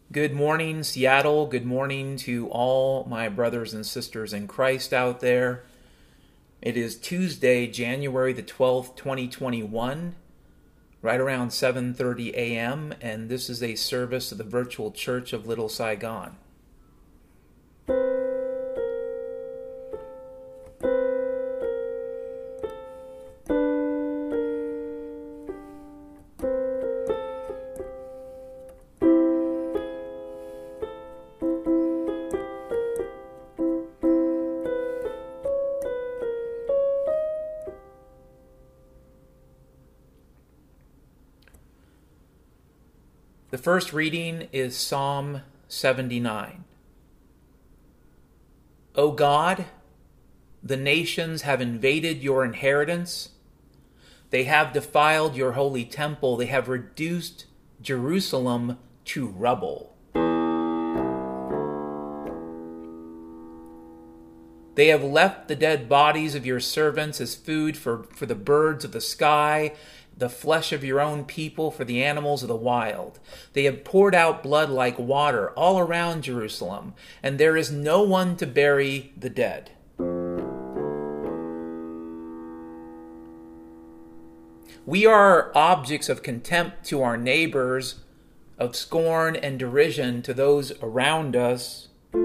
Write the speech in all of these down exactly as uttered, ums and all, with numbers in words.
Good morning, Seattle. Good morning to all my brothers and sisters in Christ out there. It is Tuesday, January the twelfth, twenty twenty-one, right around seven thirty a.m., and this is a service of the Virtual Church of Little Saigon. The first reading is Psalm seventy-nine. O God, the nations have invaded your inheritance. They have defiled your holy temple. They have reduced Jerusalem to rubble. They have left the dead bodies of your servants as food for, for the birds of the sky, the flesh of your own people for the animals of the wild. They have poured out blood like water all around Jerusalem, and there is no one to bury the dead. We are objects of contempt to our neighbors, of scorn and derision to those around us.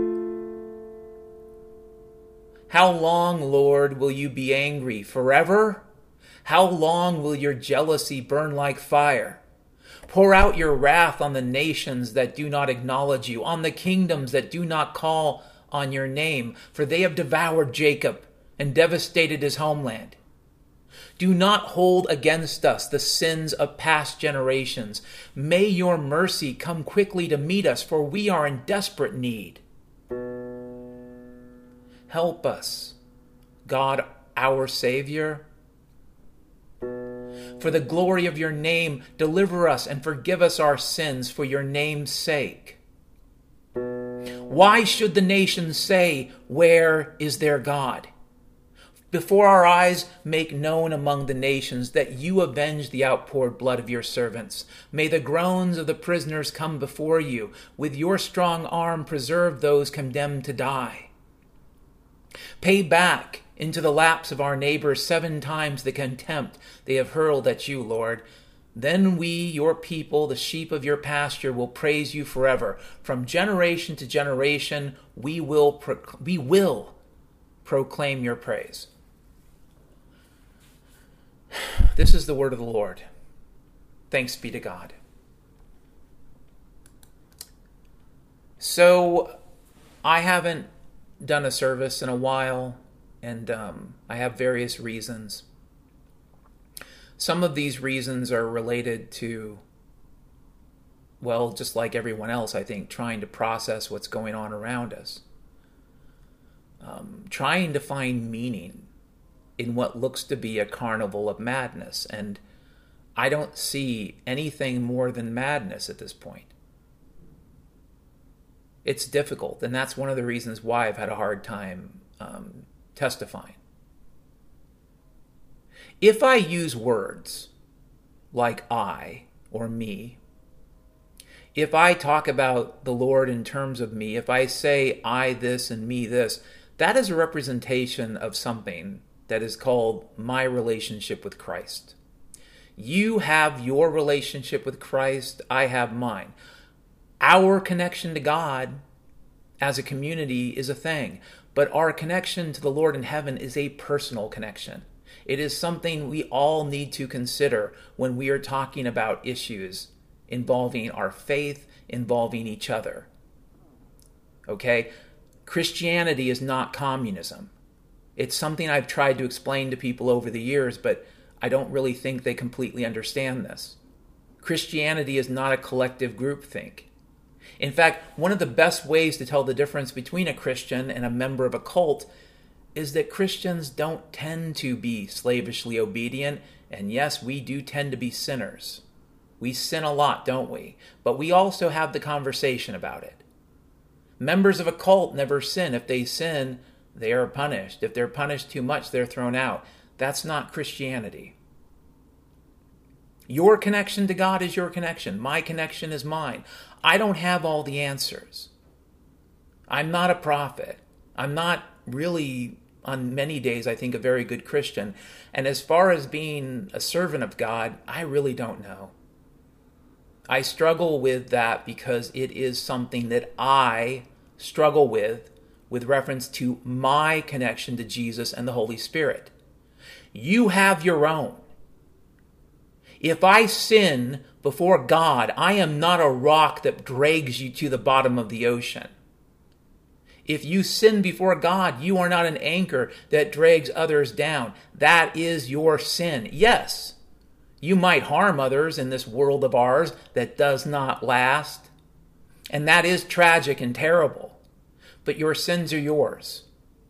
How long, Lord, will you be angry? Forever? How long will your jealousy burn like fire? Pour out your wrath on the nations that do not acknowledge you, on the kingdoms that do not call on your name, for they have devoured Jacob and devastated his homeland. Do not hold against us the sins of past generations. May your mercy come quickly to meet us, for we are in desperate need. Help us, God, our Savior. For the glory of your name, deliver us and forgive us our sins for your name's sake. Why should the nations say, where is their God? Before our eyes, make known among the nations that you avenge the outpoured blood of your servants. May the groans of the prisoners come before you. With your strong arm, preserve those condemned to die. Pay back into the laps of our neighbors seven times the contempt they have hurled at you, Lord. Then we, your people, the sheep of your pasture, will praise you forever. From generation to generation, we will, pro- we will proclaim your praise. This is the word of the Lord. Thanks be to God. So, I haven't done a service in a while, and um, I have various reasons. Some of these reasons are related to, well, just like everyone else, I think, trying to process what's going on around us. Um, trying to find meaning in what looks to be a carnival of madness, and I don't see anything more than madness at this point. It's difficult, and that's one of the reasons why I've had a hard time um, testifying. If I use words like I or me, if I talk about the Lord in terms of me, if I say I this and me this, that is a representation of something that is called my relationship with Christ. You have your relationship with Christ, I have mine. Our connection to God as a community is a thing, but our connection to the Lord in heaven is a personal connection. It is something we all need to consider when we are talking about issues involving our faith, involving each other. Okay? Christianity is not communism. It's something I've tried to explain to people over the years, but I don't really think they completely understand this. Christianity is not a collective groupthink. In fact, one of the best ways to tell the difference between a Christian and a member of a cult is that Christians don't tend to be slavishly obedient, and yes, we do tend to be sinners. We sin a lot, don't we? But we also have the conversation about it. Members of a cult never sin. If they sin, they are punished. If they're punished too much, they're thrown out. That's not Christianity. Your connection to God is your connection. My connection is mine. I don't have all the answers. I'm not a prophet. I'm not really, on many days, I think, a very good Christian. And as far as being a servant of God, I really don't know. I struggle with that because it is something that I struggle with with reference to my connection to Jesus and the Holy Spirit. You have your own. If I sin before God, I am not a rock that drags you to the bottom of the ocean. If you sin before God, you are not an anchor that drags others down. That is your sin. Yes, you might harm others in this world of ours that does not last. And that is tragic and terrible. But your sins are yours.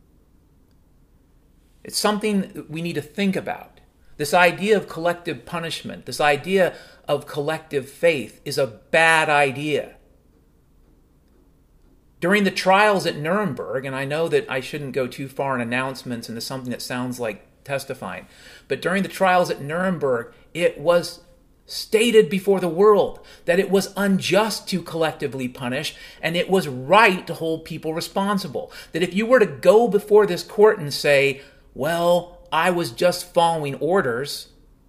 It's something we need to think about. This idea of collective punishment, this idea of collective faith is a bad idea. During the trials at Nuremberg, and I know that I shouldn't go too far in announcements into something that sounds like testifying, but during the trials at Nuremberg, it was stated before the world that it was unjust to collectively punish, and it was right to hold people responsible. That if you were to go before this court and say, well, I was just following orders,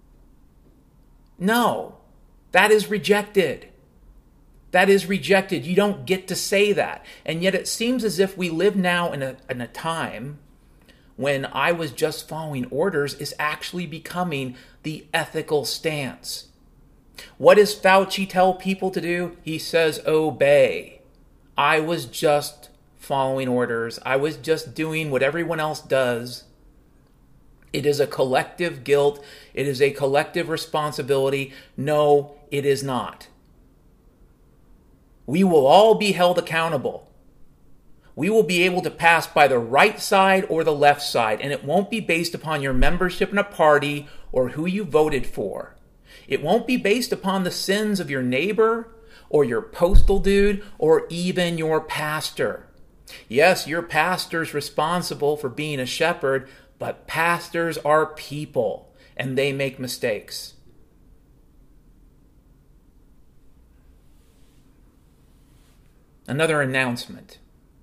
no, that is rejected. That is rejected. You don't get to say that. And yet it seems as if we live now in a, in a time when I was just following orders is actually becoming the ethical stance. What does Fauci tell people to do? He says, obey. I was just following orders. I was just doing what everyone else does. It is a collective guilt. It is a collective responsibility. No, it is not. We will all be held accountable. We will be able to pass by the right side or the left side, and it won't be based upon your membership in a party or who you voted for. It won't be based upon the sins of your neighbor or your postal dude or even your pastor. Yes, your pastor's responsible for being a shepherd, but pastors are people, and they make mistakes. Another announcement.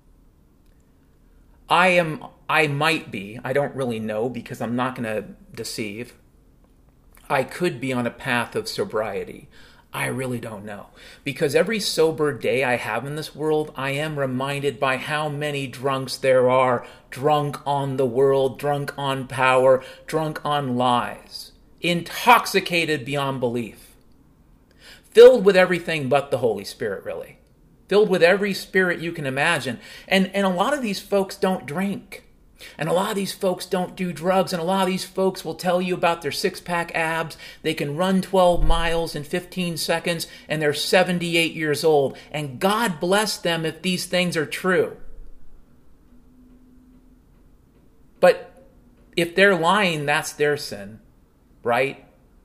I am, I might be, I don't really know because I'm not going to deceive. I could be on a path of sobriety. I really don't know. Because every sober day I have in this world, I am reminded by how many drunks there are. Drunk on the world, drunk on power, drunk on lies. Intoxicated beyond belief. Filled with everything but the Holy Spirit, really. Filled with every spirit you can imagine. And, and a lot of these folks don't drink. And a lot of these folks don't do drugs. And a lot of these folks will tell you about their six-pack abs. They can run twelve miles in fifteen seconds, and they're seventy-eight years old. And God bless them if these things are true. But if they're lying, that's their sin, right?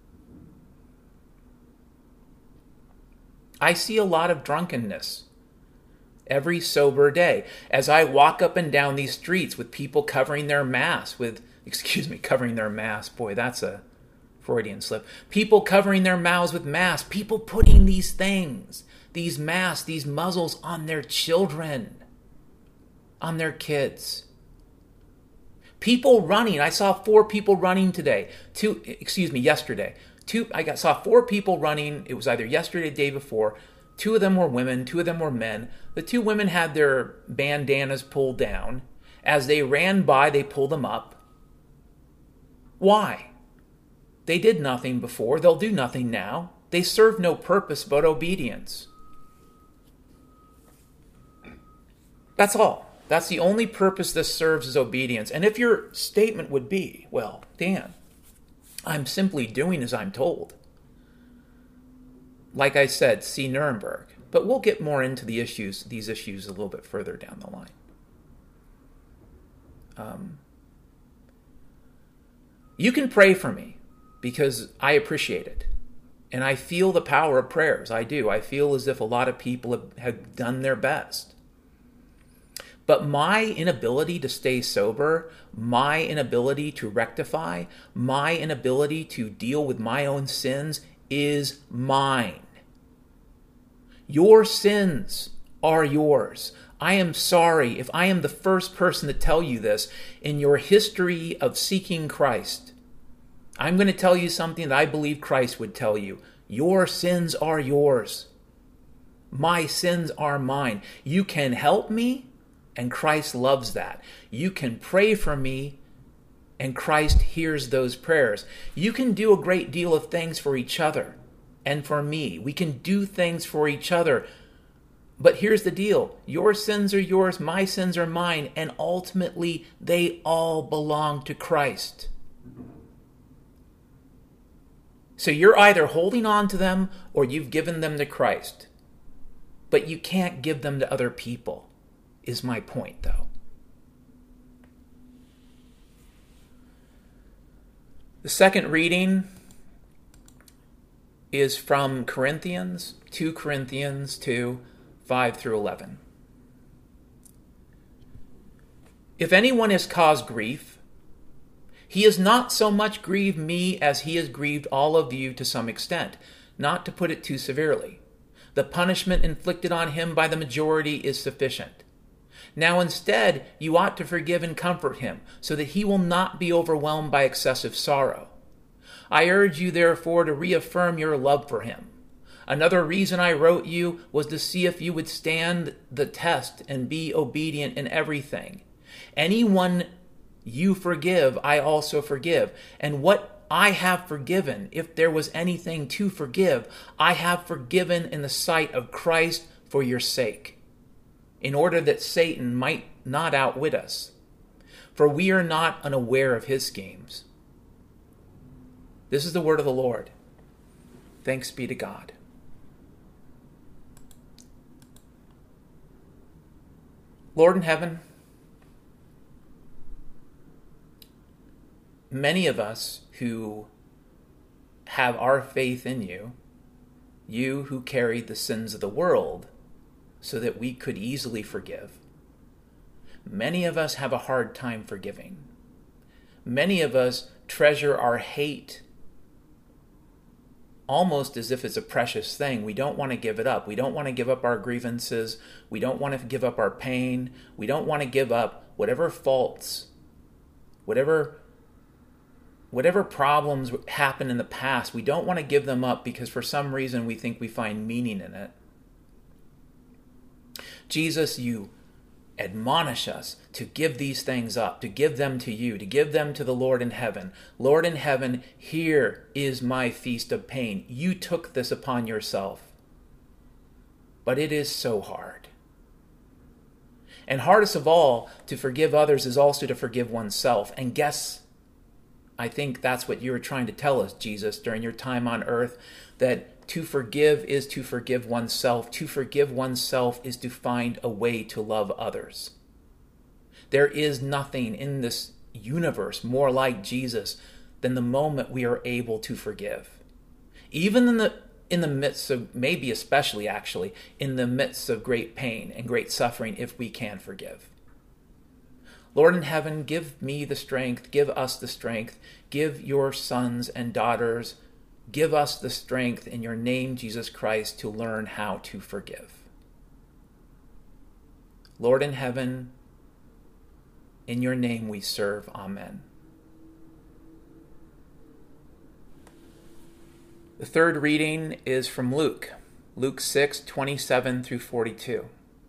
I see a lot of drunkenness every sober day as I walk up and down these streets with people covering their masks with, excuse me, covering their masks. Boy, that's a Freudian slip. People covering their mouths with masks. People putting these things, these masks, these muzzles on their children, on their kids. People running. I saw four people running today. Two, excuse me, yesterday. Two, I got, saw four people running. It was either yesterday or the day before. Two of them were women. Two of them were men. The two women had their bandanas pulled down. As they ran by, they pulled them up. Why? They did nothing before. They'll do nothing now. They serve no purpose but obedience. That's all. That's the only purpose this serves is obedience. And if your statement would be, well, Dan, I'm simply doing as I'm told. Like I said, see Nuremberg. But we'll get more into the issues, these issues a little bit further down the line. Um, you can pray for me because I appreciate it. And I feel the power of prayers. I do. I feel as if a lot of people have, have done their best. But my inability to stay sober, my inability to rectify, my inability to deal with my own sins is mine. Your sins are yours. I am sorry if I am the first person to tell you this in your history of seeking Christ. I'm going to tell you something that I believe Christ would tell you. Your sins are yours. My sins are mine. You can help me, and Christ loves that. You can pray for me, and Christ hears those prayers. You can do a great deal of things for each other and for me. We can do things for each other. But here's the deal. Your sins are yours, my sins are mine, and ultimately they all belong to Christ. So you're either holding on to them or you've given them to Christ. But you can't give them to other people, is my point, though. The second reading is from Corinthians, Second Corinthians two, five through eleven. If anyone has caused grief, he has not so much grieved me as he has grieved all of you to some extent, not to put it too severely. The punishment inflicted on him by the majority is sufficient. Now instead, you ought to forgive and comfort him, so that he will not be overwhelmed by excessive sorrow. I urge you, therefore, to reaffirm your love for him. Another reason I wrote you was to see if you would stand the test and be obedient in everything. Anyone you forgive, I also forgive. And what I have forgiven, if there was anything to forgive, I have forgiven in the sight of Christ for your sake, in order that Satan might not outwit us. For we are not unaware of his schemes. This is the word of the Lord. Thanks be to God. Lord in heaven, many of us who have our faith in you, you who carried the sins of the world so that we could easily forgive, many of us have a hard time forgiving. Many of us treasure our hate almost as if it's a precious thing. We don't want to give it up. We don't want to give up our grievances. We don't want to give up our pain. We don't want to give up whatever faults, whatever whatever problems happened in the past. We don't want to give them up because for some reason we think we find meaning in it. Jesus, you admonish us to give these things up, to give them to you, to give them to the Lord in heaven. Lord in heaven, here is my feast of pain. You took this upon yourself. But it is so hard. And hardest of all, to forgive others is also to forgive oneself. And guess, I think that's what you were trying to tell us, Jesus, during your time on earth, that to forgive is to forgive oneself. To forgive oneself is to find a way to love others. There is nothing in this universe more like Jesus than the moment we are able to forgive. Even in the in the midst of, maybe especially actually, in the midst of great pain and great suffering, if we can forgive. Lord in heaven, give me the strength, give us the strength, give your sons and daughters, give us the strength in your name, Jesus Christ, to learn how to forgive. Lord in heaven, in your name we serve. Amen. The third reading is from Luke, Luke six, twenty-seven through forty-two.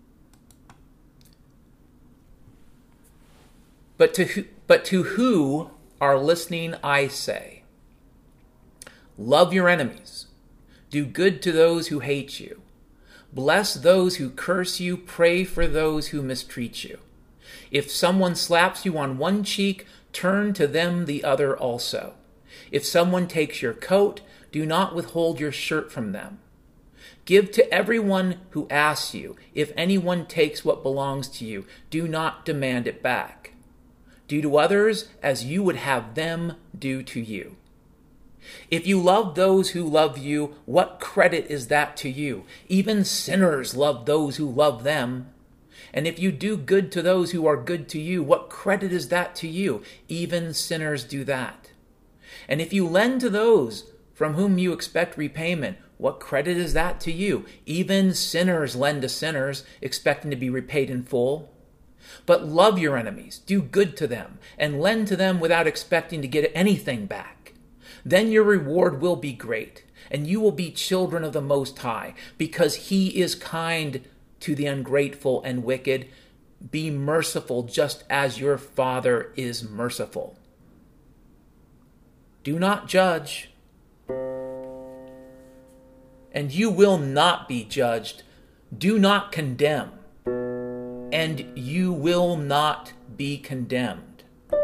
But to who, but to who are listening, I say, love your enemies, do good to those who hate you, bless those who curse you, pray for those who mistreat you. If someone slaps you on one cheek, turn to them the other also. If someone takes your coat, do not withhold your shirt from them. Give to everyone who asks you. If anyone takes what belongs to you, do not demand it back. Do to others as you would have them do to you. If you love those who love you, what credit is that to you? Even sinners love those who love them. And if you do good to those who are good to you, what credit is that to you? Even sinners do that. And if you lend to those from whom you expect repayment, what credit is that to you? Even sinners lend to sinners, expecting to be repaid in full. But love your enemies, do good to them, and lend to them without expecting to get anything back. Then your reward will be great, and you will be children of the Most High, because he is kind to the ungrateful and wicked. Be merciful just as your Father is merciful. Do not judge, and you will not be judged. Do not condemn, and you will not be condemned.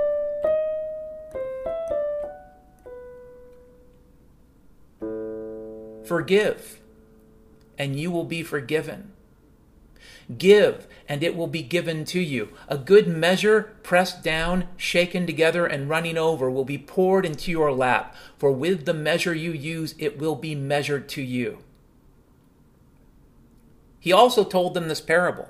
Forgive, and you will be forgiven. Give, and it will be given to you. A good measure, pressed down, shaken together, and running over, will be poured into your lap. For with the measure you use, it will be measured to you. He also told them this parable.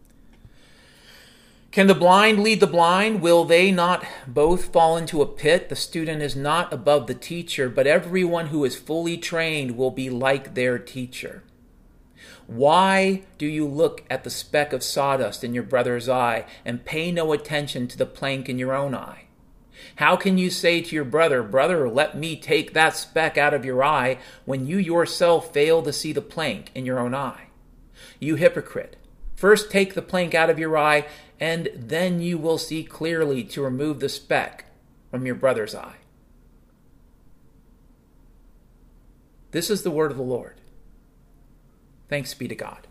Can the blind lead the blind? Will they not both fall into a pit? The student is not above the teacher, but everyone who is fully trained will be like their teacher. Why do you look at the speck of sawdust in your brother's eye and pay no attention to the plank in your own eye? How can you say to your brother, "Brother, let me take that speck out of your eye," when you yourself fail to see the plank in your own eye? You hypocrite, first take the plank out of your eye, and then you will see clearly to remove the speck from your brother's eye. This is the word of the Lord. Thanks be to God.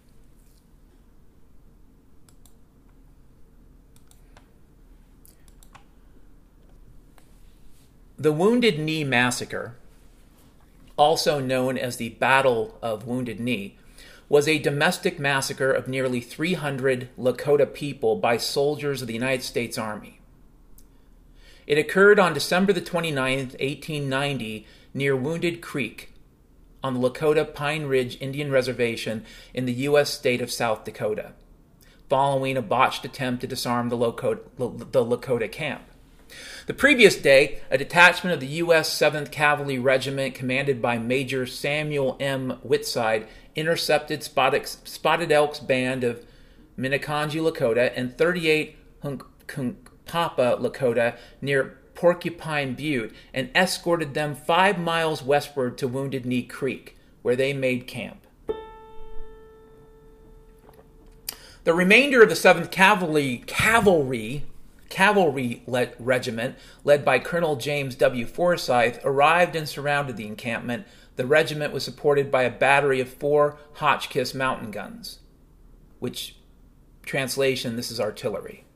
The Wounded Knee Massacre, also known as the Battle of Wounded Knee, was a domestic massacre of nearly three hundred Lakota people by soldiers of the United States Army. It occurred on December the twenty-ninth, eighteen ninety, near Wounded Creek, on the Lakota Pine Ridge Indian Reservation in the U S state of South Dakota, following a botched attempt to disarm the Lakota, the Lakota camp. The previous day, a detachment of the U S seventh Cavalry Regiment, commanded by Major Samuel M. Whitside, intercepted Spotted Elk's band of Minneconjou Lakota and thirty-eight Hunkpapa Lakota near Porcupine Butte and escorted them five miles westward to Wounded Knee Creek, where they made camp. The remainder of the seventh Cavalry Cavalry Cavalry Regiment, led by Colonel James W. Forsyth, arrived and surrounded the encampment. The regiment was supported by a battery of four Hotchkiss mountain guns, which, translation, this is artillery.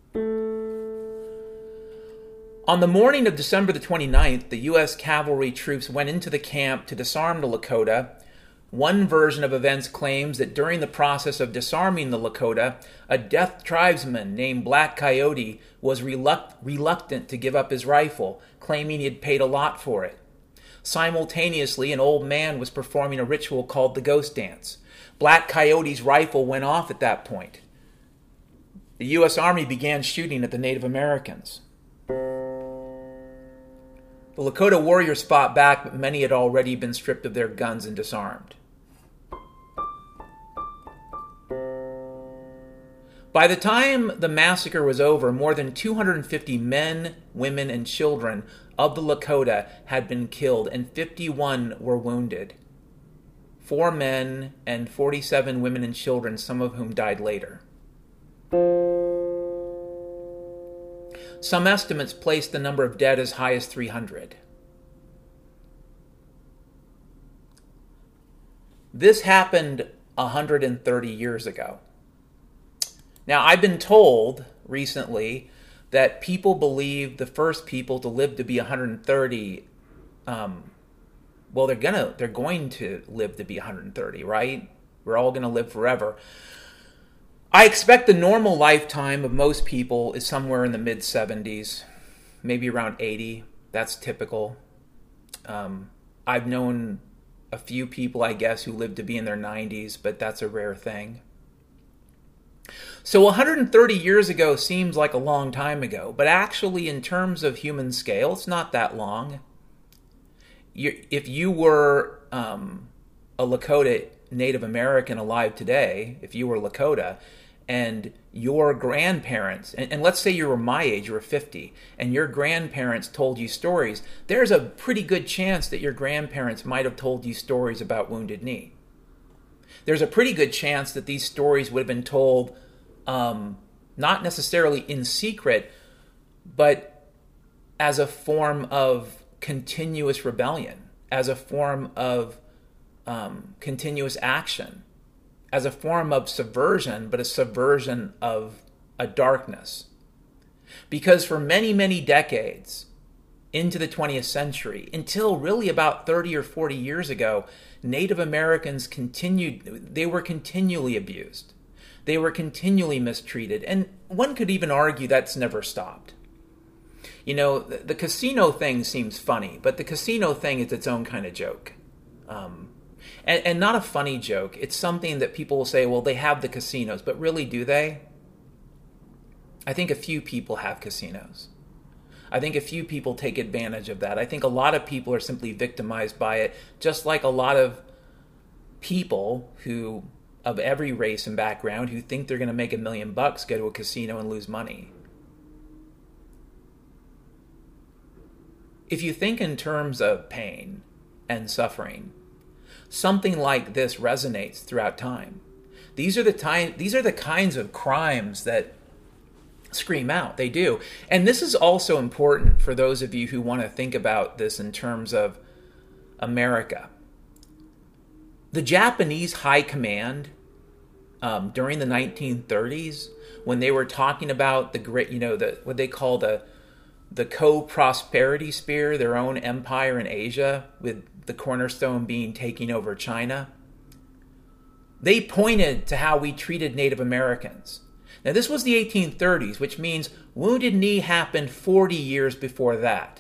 On the morning of December the twenty-ninth, the U S cavalry troops went into the camp to disarm the Lakota. One version of events claims that during the process of disarming the Lakota, a deaf tribesman named Black Coyote was reluct- reluctant to give up his rifle, claiming he had paid a lot for it. Simultaneously, an old man was performing a ritual called the Ghost Dance. Black Coyote's rifle went off at that point. The U S Army began shooting at the Native Americans. The Lakota warriors fought back, but many had already been stripped of their guns and disarmed. By the time the massacre was over, more than two hundred fifty men, women, and children of the Lakota had been killed, and fifty-one were wounded. Four men and forty-seven women and children, some of whom died later. Some estimates place the number of dead as high as three hundred. This happened one hundred thirty years ago. Now, I've been told recently that people believe the first people to live to be one hundred thirty, um, well, they're gonna, they're going to live to be one hundred thirty, right? We're all going to live forever. I expect the normal lifetime of most people is somewhere in the mid-seventies, maybe around eighty. That's typical. Um, I've known a few people, I guess, who live to be in their nineties, but that's a rare thing. So one hundred thirty years ago seems like a long time ago, but actually in terms of human scale, it's not that long. you, if you were um, a Lakota Native American alive today, if you were Lakota, and your grandparents, and, and let's say you were my age, you were fifty, and your grandparents told you stories, there's a pretty good chance that your grandparents might have told you stories about Wounded Knee. There's a pretty good chance that these stories would have been told um, not necessarily in secret, but as a form of continuous rebellion, as a form of um, continuous action, as a form of subversion, but a subversion of a darkness. Because for many, many decades into the twentieth century, until really about thirty or forty years ago, Native Americans continued, they were continually abused. They were continually mistreated. And one could even argue that's never stopped. You know, the, the casino thing seems funny, but the casino thing is its own kind of joke. Um, And, and not a funny joke. It's something that people will say, well, they have the casinos. But really, do they? I think a few people have casinos. I think a few people take advantage of that. I think a lot of people are simply victimized by it, just like a lot of people who, of every race and background, who think they're going to make a million bucks, go to a casino and lose money. If you think in terms of pain and suffering, something like this resonates throughout time. These are the time, these are the kinds of crimes that scream out. They do. And this is also important for those of you who want to think about this in terms of America. The Japanese high command um, during the nineteen thirties, when they were talking about the great, you know, the what they call the the co-prosperity sphere, their own empire in Asia, with the cornerstone being taking over China, they pointed to how we treated Native Americans. Now, this was the eighteen thirties, which means Wounded Knee happened forty years before that.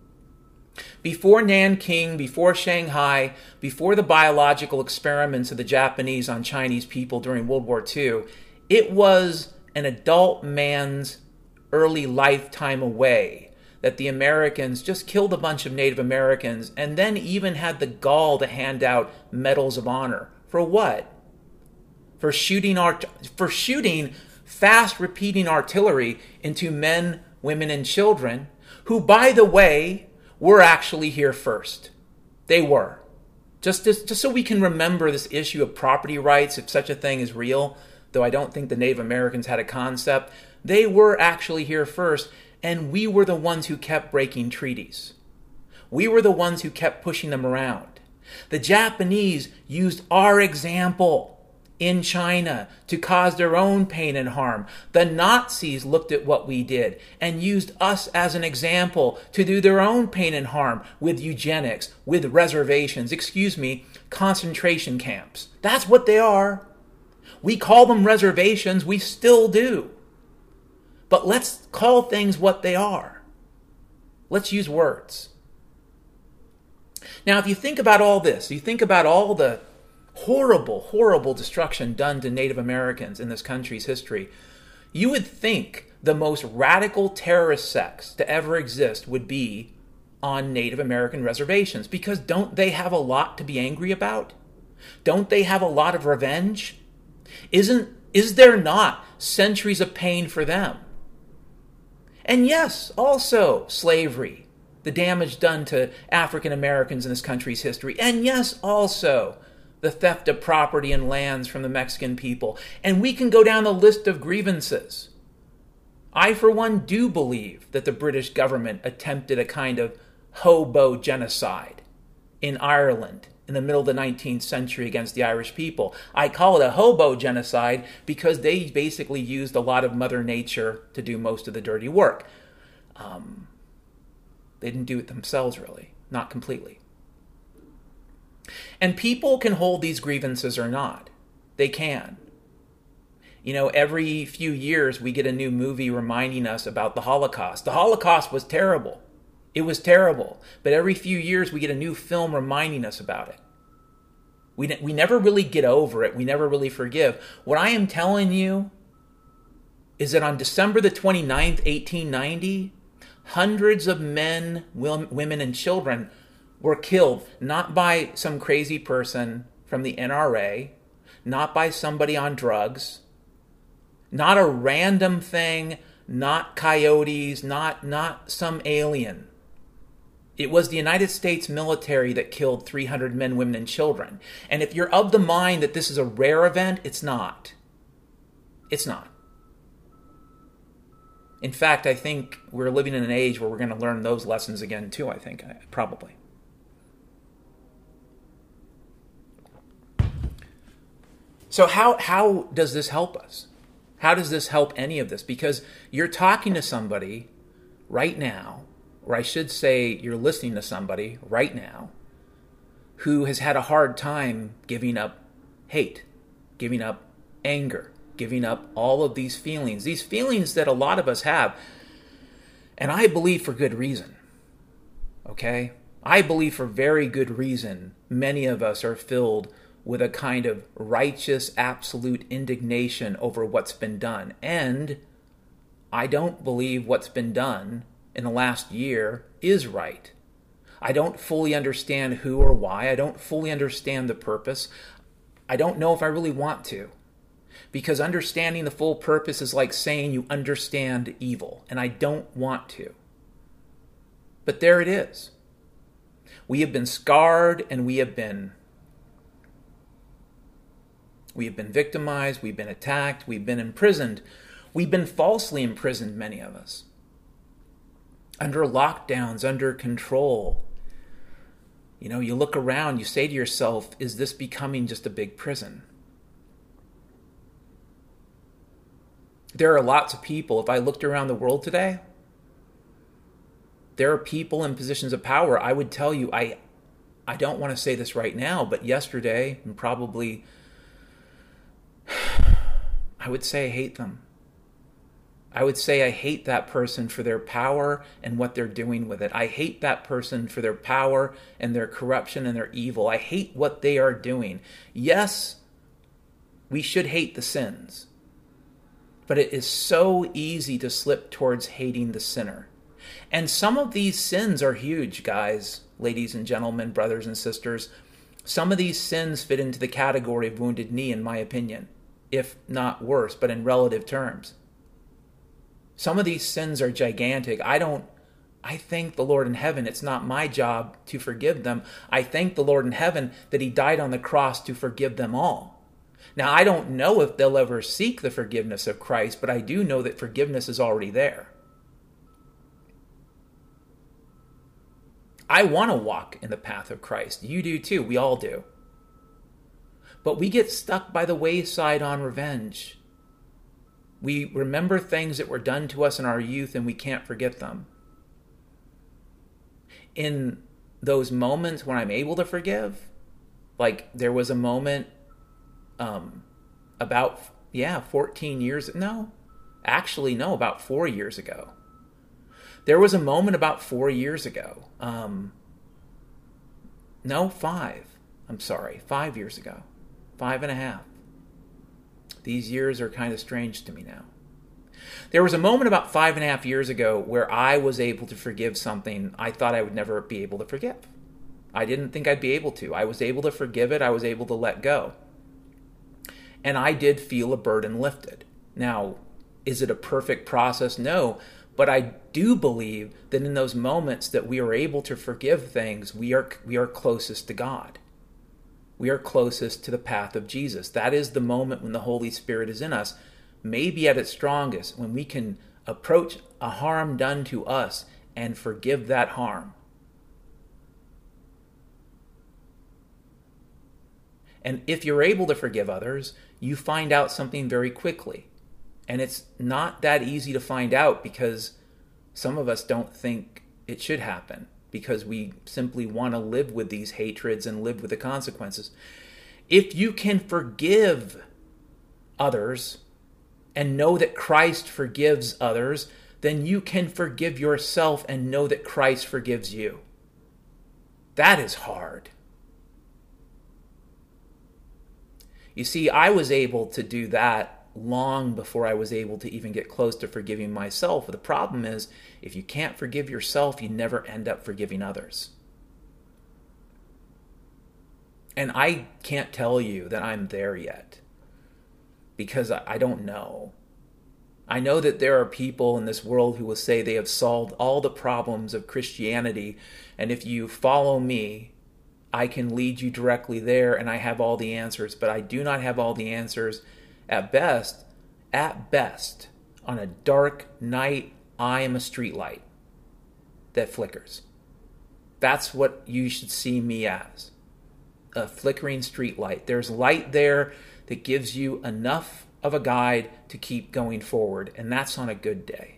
Before Nanking, before Shanghai, before the biological experiments of the Japanese on Chinese people during World War Two, it was an adult man's early lifetime away that the Americans just killed a bunch of Native Americans and then even had the gall to hand out medals of honor. For what? For shooting art, for shooting fast repeating artillery into men, women, and children, who, by the way, were actually here first. They were. Just, just, just so we can remember this issue of property rights, if such a thing is real, though I don't think the Native Americans had a concept, they were actually here first, and we were the ones who kept breaking treaties. We were the ones who kept pushing them around. The Japanese used our example in China to cause their own pain and harm. The Nazis looked at what we did and used us as an example to do their own pain and harm with eugenics, with reservations, excuse me, concentration camps. That's what they are. We call them reservations, we still do. But let's call things what they are. Let's use words. Now, if you think about all this, you think about all the horrible, horrible destruction done to Native Americans in this country's history, you would think the most radical terrorist sects to ever exist would be on Native American reservations, because don't they have a lot to be angry about? Don't they have a lot of revenge? Isn't, is there not centuries of pain for them? And yes, also slavery, the damage done to African Americans in this country's history. And yes, also the theft of property and lands from the Mexican people. And we can go down the list of grievances. I, for one, do believe that the British government attempted a kind of hobo genocide in Ireland in the middle of the nineteenth century against the Irish people. I call it a hobo genocide because they basically used a lot of Mother Nature to do most of the dirty work. Um, they didn't do it themselves, really. Not completely. And people can hold these grievances or not. They can. You know, every few years we get a new movie reminding us about the Holocaust. The Holocaust was terrible. It was terrible. But every few years we get a new film reminding us about it. We, ne- we never really get over it. We never really forgive. What I am telling you is that on December the twenty-ninth, eighteen ninety, hundreds of men, women, and children were killed not by some crazy person from the N R A, not by somebody on drugs, not a random thing, not coyotes, not, not some alien. It was the United States military that killed three hundred men, women, and children. And if you're of the mind that this is a rare event, it's not. It's not. In fact, I think we're living in an age where we're going to learn those lessons again too, I think, probably. So how, how does this help us? How does this help any of this? Because you're talking to somebody right now, or I should say you're listening to somebody right now who has had a hard time giving up hate, giving up anger, giving up all of these feelings, these feelings that a lot of us have. And I believe for good reason, okay? I believe for very good reason many of us are filled with a kind of righteous, absolute indignation over what's been done. And I don't believe what's been done in the last year is right. I don't fully understand who or why. I don't fully understand the purpose. I don't know if I really want to. Because understanding the full purpose is like saying you understand evil, and I don't want to. But there it is. We have been scarred, and we have been we have been victimized, we've been attacked, we've been imprisoned. We've been falsely imprisoned, many of us. Under lockdowns, under control. You know, you look around, you say to yourself, is this becoming just a big prison? There are lots of people, if I looked around the world today, there are people in positions of power. I would tell you, I I don't want to say this right now, but yesterday, and probably, I would say I hate them. I would say I hate that person for their power and what they're doing with it. I hate that person for their power and their corruption and their evil. I hate what they are doing. Yes, we should hate the sins. But it is so easy to slip towards hating the sinner. And some of these sins are huge, guys, ladies and gentlemen, brothers and sisters. Some of these sins fit into the category of wounded knee, in my opinion, if not worse, but in relative terms. Some of these sins are gigantic. I don't, I thank the Lord in heaven. It's not my job to forgive them. I thank the Lord in heaven that he died on the cross to forgive them all. Now, I don't know if they'll ever seek the forgiveness of Christ, but I do know that forgiveness is already there. I want to walk in the path of Christ. You do too. We all do. But we get stuck by the wayside on revenge. We remember things that were done to us in our youth and we can't forget them. In those moments when I'm able to forgive, like there was a moment um, about, yeah, fourteen years, no, actually, no, about four years ago. There was a moment about four years ago. Um, no, five. I'm sorry, five years ago. Five and a half. These years are kind of strange to me now. There was a moment about five and a half years ago where I was able to forgive something I thought I would never be able to forgive. I didn't think I'd be able to. I was able to forgive it. I was able to let go. And I did feel a burden lifted. Now, is it a perfect process? No. But I do believe that in those moments that we are able to forgive things, we are we are closest to God. We are closest to the path of Jesus. That is the moment when the Holy Spirit is in us, maybe at its strongest, when we can approach a harm done to us and forgive that harm. And if you're able to forgive others, you find out something very quickly. And it's not that easy to find out because some of us don't think it should happen because we simply want to live with these hatreds and live with the consequences. If you can forgive others and know that Christ forgives others, then you can forgive yourself and know that Christ forgives you. That is hard. You see, I was able to do that long before I was able to even get close to forgiving myself. The problem is, if you can't forgive yourself, you never end up forgiving others. And I can't tell you that I'm there yet because I don't know. I know that there are people in this world who will say they have solved all the problems of Christianity, and if you follow me, I can lead you directly there, and I have all the answers. But I do not have all the answers. At best, at best, on a dark night, I am a streetlight that flickers. That's what you should see me as, a flickering streetlight. There's light there that gives you enough of a guide to keep going forward, and that's on a good day.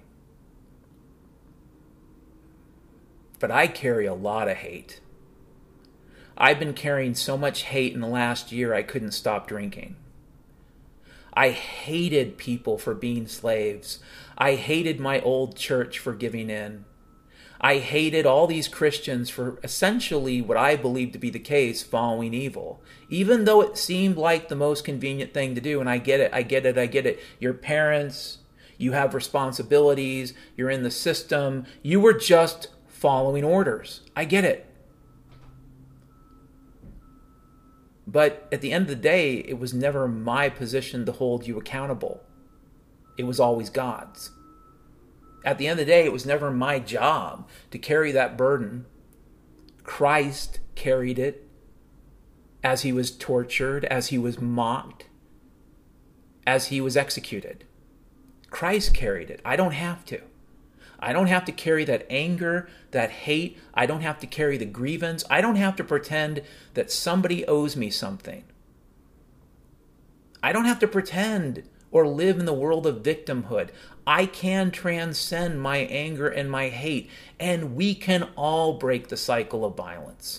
But I carry a lot of hate. I've been carrying so much hate in the last year I couldn't stop drinking. I hated people for being slaves. I hated my old church for giving in. I hated all these Christians for essentially what I believe to be the case, following evil. Even though it seemed like the most convenient thing to do, and I get it, I get it, I get it. Your parents, you have responsibilities, you're in the system, you were just following orders. I get it. But at the end of the day, it was never my position to hold you accountable. It was always God's. At the end of the day, it was never my job to carry that burden. Christ carried it as he was tortured, as he was mocked, as he was executed. Christ carried it. I don't have to. I don't have to carry that anger, that hate. I don't have to carry the grievance. I don't have to pretend that somebody owes me something. I don't have to pretend or live in the world of victimhood. I can transcend my anger and my hate, and we can all break the cycle of violence.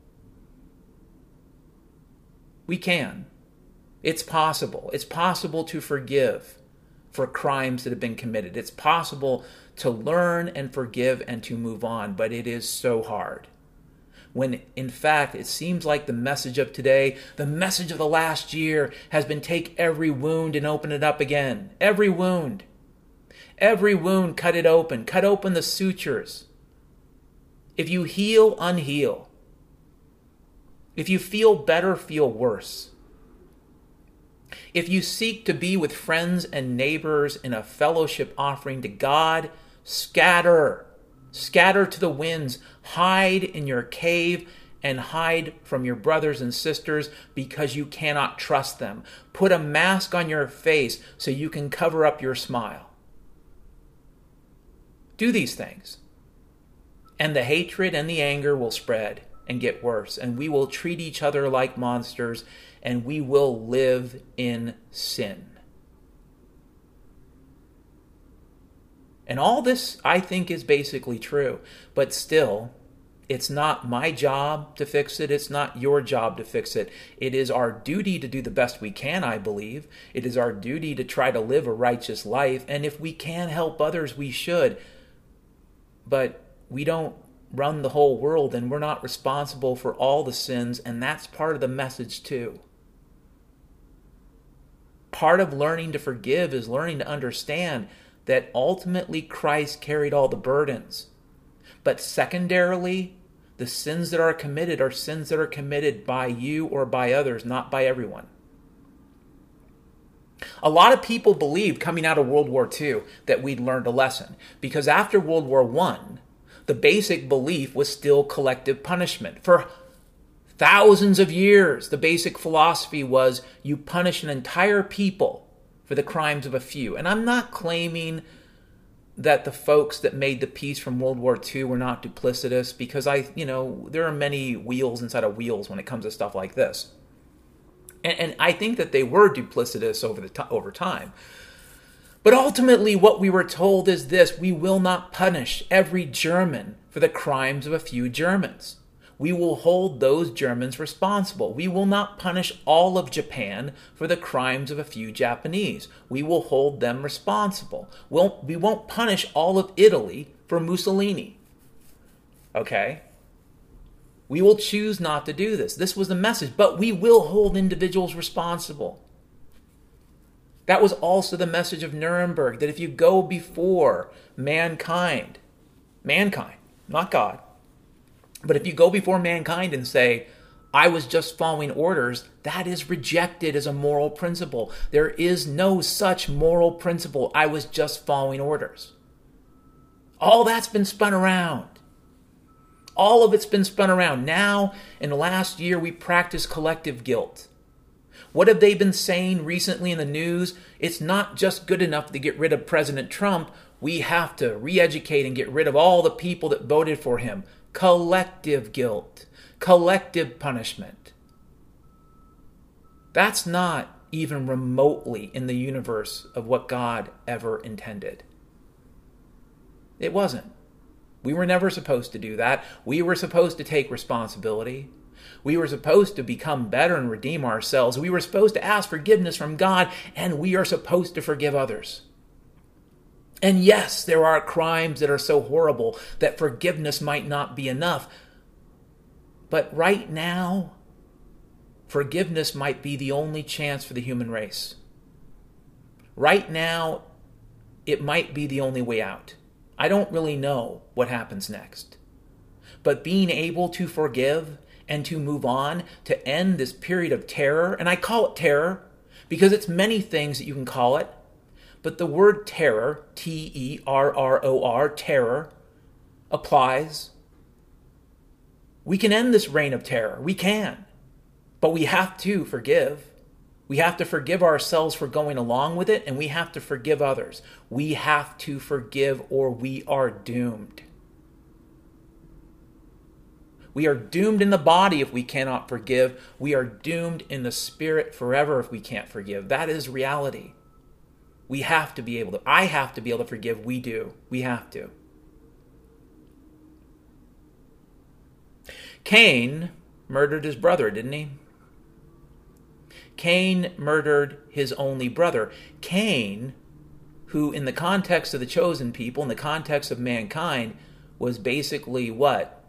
We can. It's possible. It's possible to forgive for crimes that have been committed. It's possible to learn and forgive and to move on, but it is so hard. When in fact, it seems like the message of today, the message of the last year has been take every wound and open it up again. Every wound. Every wound, cut it open. Cut open the sutures. If you heal, unheal. If you feel better, feel worse. If you seek to be with friends and neighbors in a fellowship offering to God, scatter. Scatter to the winds. Hide in your cave and hide from your brothers and sisters because you cannot trust them. Put a mask on your face so you can cover up your smile. Do these things, and the hatred and the anger will spread and get worse, and we will treat each other like monsters, and we will live in sin. And all this, I think, is basically true, but still, it's not my job to fix it. It's not your job to fix it. It is our duty to do the best we can, I believe. It is our duty to try to live a righteous life, and if we can help others, we should. But we don't run the whole world, and we're not responsible for all the sins, and that's part of the message too. Part of learning to forgive is learning to understand that ultimately Christ carried all the burdens. But secondarily, the sins that are committed are sins that are committed by you or by others, not by everyone. A lot of people believed coming out of World War Two that we'd learned a lesson, because after World War One, the basic belief was still collective punishment. For thousands of years, the basic philosophy was you punish an entire people for the crimes of a few. And I'm not claiming that the folks that made the peace from World War Two were not duplicitous, because I, you know, there are many wheels inside of wheels when it comes to stuff like this. And, and I think that they were duplicitous over the t- over time. But ultimately, what we were told is this: we will not punish every German for the crimes of a few Germans. We will hold those Germans responsible. We will not punish all of Japan for the crimes of a few Japanese. We will hold them responsible. We'll, we won't punish all of Italy for Mussolini. Okay? We will choose not to do this. This was the message, but we will hold individuals responsible. That was also the message of Nuremberg, that if you go before mankind, mankind, not God, but if you go before mankind and say, I was just following orders, that is rejected as a moral principle. There is no such moral principle. I was just following orders. All that's been spun around. All of it's been spun around. Now, in the last year, we practice collective guilt. What have they been saying recently in the news? It's not just good enough to get rid of President Trump. We have to re-educate and get rid of all the people that voted for him. Collective guilt. Collective punishment. That's not even remotely in the universe of what God ever intended. It wasn't. We were never supposed to do that. We were supposed to take responsibility. We were supposed to become better and redeem ourselves. We were supposed to ask forgiveness from God, and we are supposed to forgive others. And yes, there are crimes that are so horrible that forgiveness might not be enough. But right now, forgiveness might be the only chance for the human race. Right now, it might be the only way out. I don't really know what happens next. But being able to forgive and to move on, to end this period of terror, and I call it terror because it's many things that you can call it, but the word terror, T E R R O R, terror, applies. We can end this reign of terror. We can. But we have to forgive. We have to forgive ourselves for going along with it, and we have to forgive others. We have to forgive or we are doomed. We are doomed in the body if we cannot forgive. We are doomed in the spirit forever if we can't forgive. That is reality. We have to be able to. I have to be able to forgive. We do. We have to. Cain murdered his brother, didn't he? Cain murdered his only brother. Cain, who in the context of the chosen people, in the context of mankind, was basically what?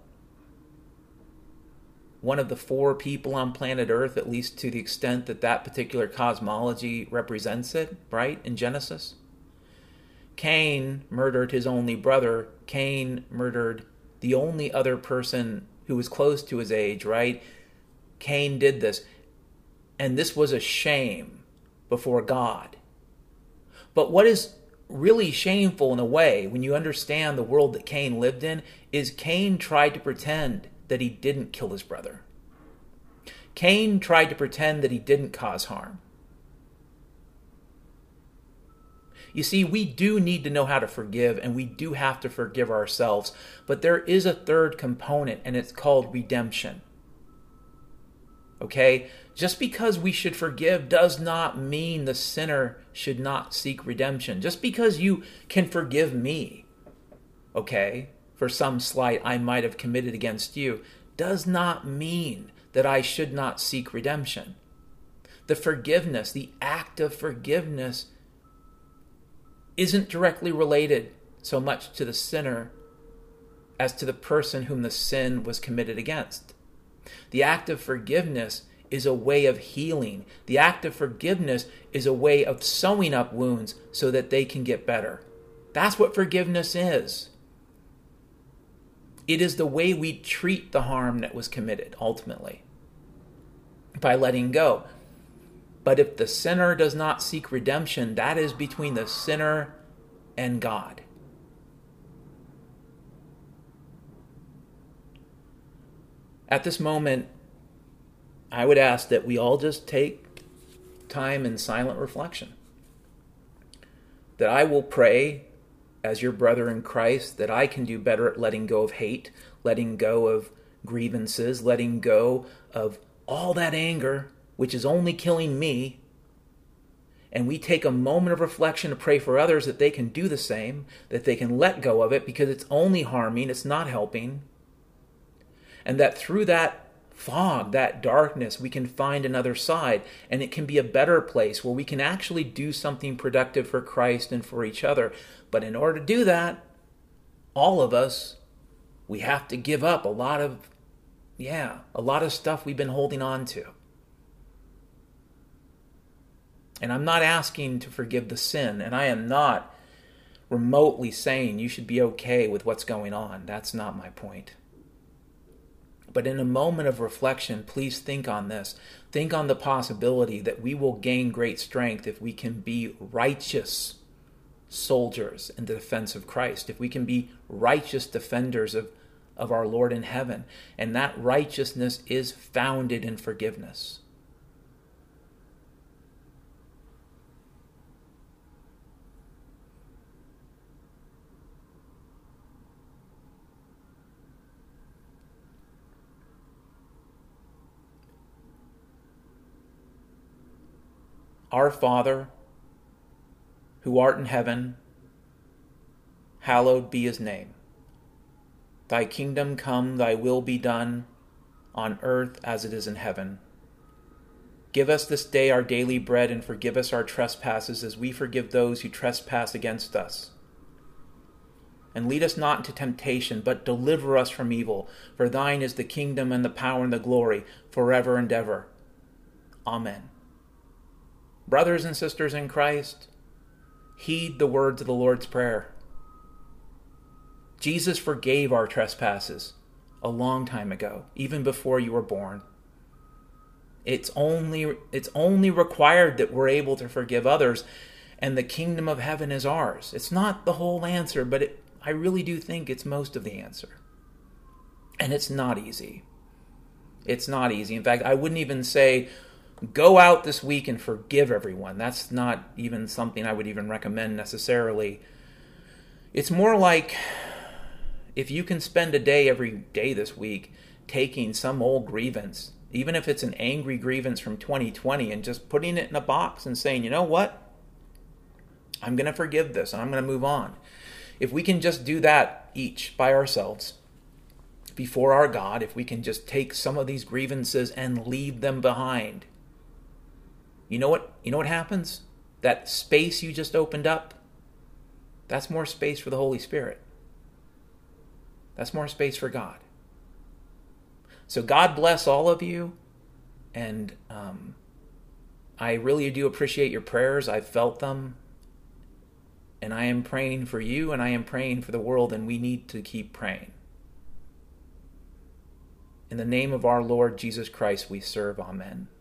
One of the four people on planet Earth, at least to the extent that that particular cosmology represents it, right, in Genesis? Cain murdered his only brother. Cain murdered the only other person who was close to his age, right? Cain did this. And this was a shame before God. But what is really shameful in a way, when you understand the world that Cain lived in, is Cain tried to pretend that he didn't kill his brother. Cain tried to pretend that he didn't cause harm. You see, we do need to know how to forgive, and we do have to forgive ourselves. But there is a third component, and it's called redemption. Okay? Just because we should forgive does not mean the sinner should not seek redemption. Just because you can forgive me, okay, for some slight I might have committed against you, does not mean that I should not seek redemption. The forgiveness, the act of forgiveness, isn't directly related so much to the sinner as to the person whom the sin was committed against. The act of forgiveness is a way of healing. The act of forgiveness is a way of sewing up wounds so that they can get better. That's what forgiveness is. It is the way we treat the harm that was committed, ultimately, by letting go. But if the sinner does not seek redemption, that is between the sinner and God. At this moment, I would ask that we all just take time in silent reflection. That I will pray as your brother in Christ, that I can do better at letting go of hate, letting go of grievances, letting go of all that anger, which is only killing me. And we take a moment of reflection to pray for others that they can do the same, that they can let go of it because it's only harming, it's not helping. And that through that fog, that darkness, we can find another side, and it can be a better place where we can actually do something productive for Christ and for each other. But in order to do that, all of us, we have to give up a lot of, yeah, a lot of stuff we've been holding on to. And I'm not asking to forgive the sin, and I am not remotely saying you should be okay with what's going on. That's not my point. But in a moment of reflection, please think on this. Think on the possibility that we will gain great strength if we can be righteous soldiers in the defense of Christ, if we can be righteous defenders of, of our Lord in heaven. And that righteousness is founded in forgiveness. Our Father, who art in heaven, hallowed be his name. Thy kingdom come, thy will be done, on earth as it is in heaven. Give us this day our daily bread, and forgive us our trespasses as we forgive those who trespass against us. And lead us not into temptation, but deliver us from evil. For thine is the kingdom and the power and the glory, forever and ever. Amen. Brothers and sisters in Christ, heed the words of the Lord's Prayer. Jesus forgave our trespasses a long time ago, even before you were born. It's only, it's only required that we're able to forgive others, and the kingdom of heaven is ours. It's not the whole answer, but it, I really do think it's most of the answer. And it's not easy. It's not easy. In fact, I wouldn't even say, go out this week and forgive everyone. That's not even something I would even recommend necessarily. It's more like if you can spend a day every day this week taking some old grievance, even if it's an angry grievance from twenty twenty, and just putting it in a box and saying, you know what? I'm going to forgive this and I'm going to move on. If we can just do that each by ourselves before our God, if we can just take some of these grievances and leave them behind, You know what? You know what happens? That space you just opened up, that's more space for the Holy Spirit. That's more space for God. So God bless all of you, and um, I really do appreciate your prayers. I've felt them, and I am praying for you, and I am praying for the world, and we need to keep praying. In the name of our Lord Jesus Christ we serve. Amen.